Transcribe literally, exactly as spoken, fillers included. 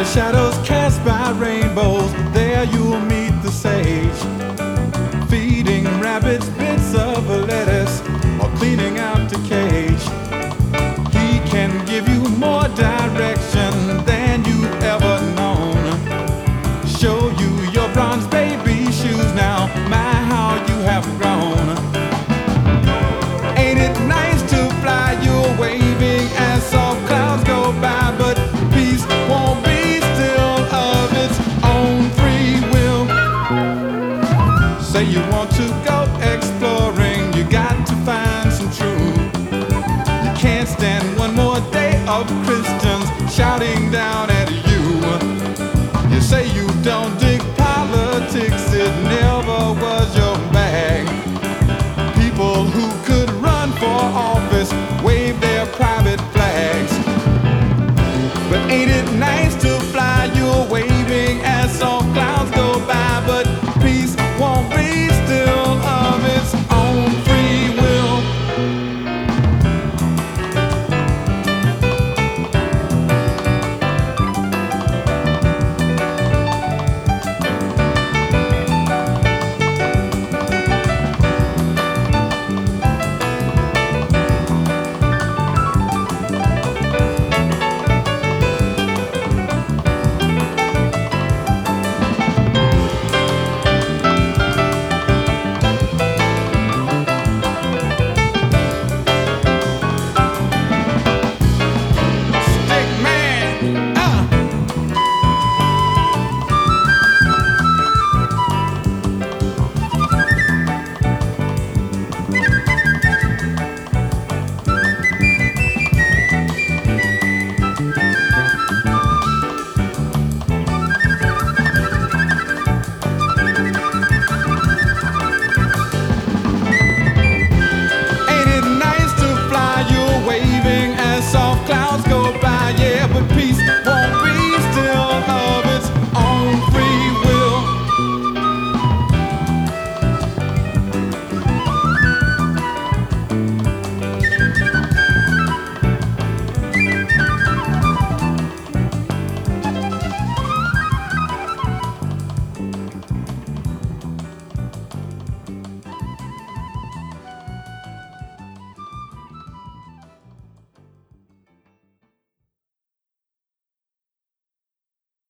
shadows cast by rainbows, there you'll meet the sage, feeding rabbits bits of lettuce or cleaning out the cage. He can give you more direction than you've ever known, show you your bronze baby shoes. Now, my, how you have grown. Ain't it nice to fly? You're waving as soft clouds go by, but peace won't be still of its own free will. Say you want